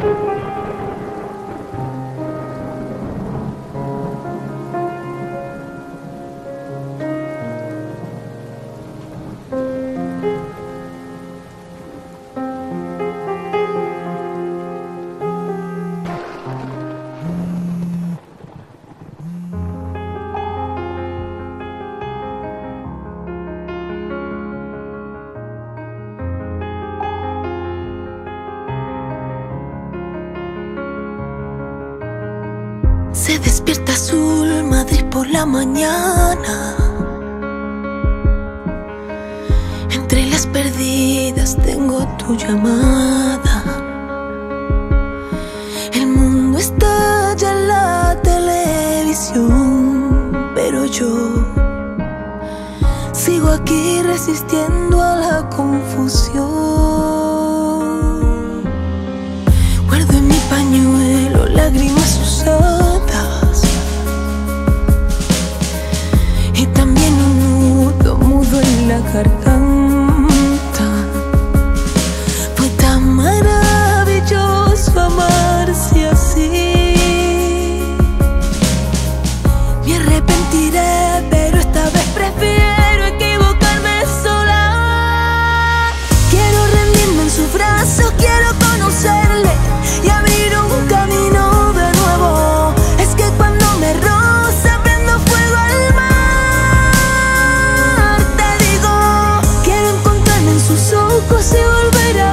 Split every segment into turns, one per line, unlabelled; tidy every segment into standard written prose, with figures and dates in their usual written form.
Se despierta azul Madrid por la mañana. Entre las perdidas tengo tu llamada. El mundo estalla en la televisión, pero yo sigo aquí resistiendo a la confusión. Guardo en mi pañuelo lágrimas usadas y también un nudo mudo en la garganta. Fue tan maravilloso amarse así. Me arrepentiré, pero esta vez prefiero equivocarme sola. Quiero rendirme en sus brazos, quiero conocerle y abrir un camino de nuevo. Es que cuando me roza prendo fuego al mar. Te digo, quiero encontrarme en sus ojos y volver a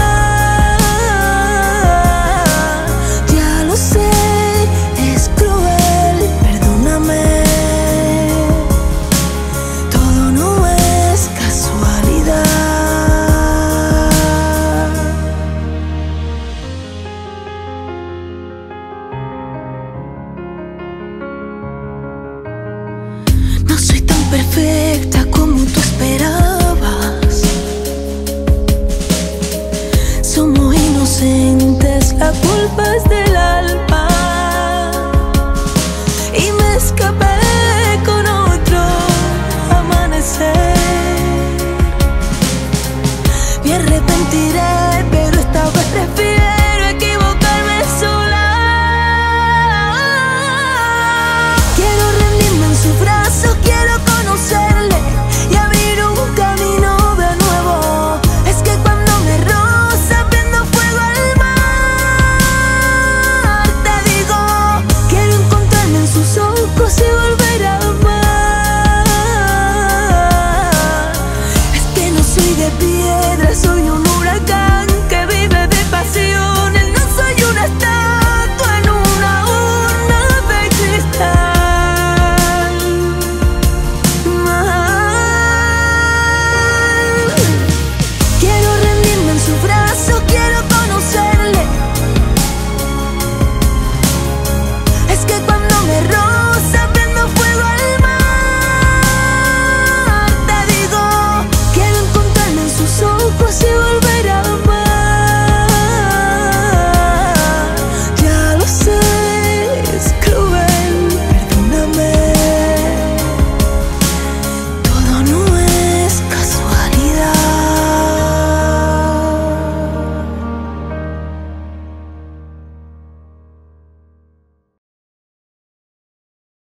amar. Ya lo sé, es cruel, perdóname. Todo no es casualidad. No soy tan perfecta como tú esperabas. Somos inocentes, la culpa es del alma. Y me escapé con otro amanecer. Me arrepentiré,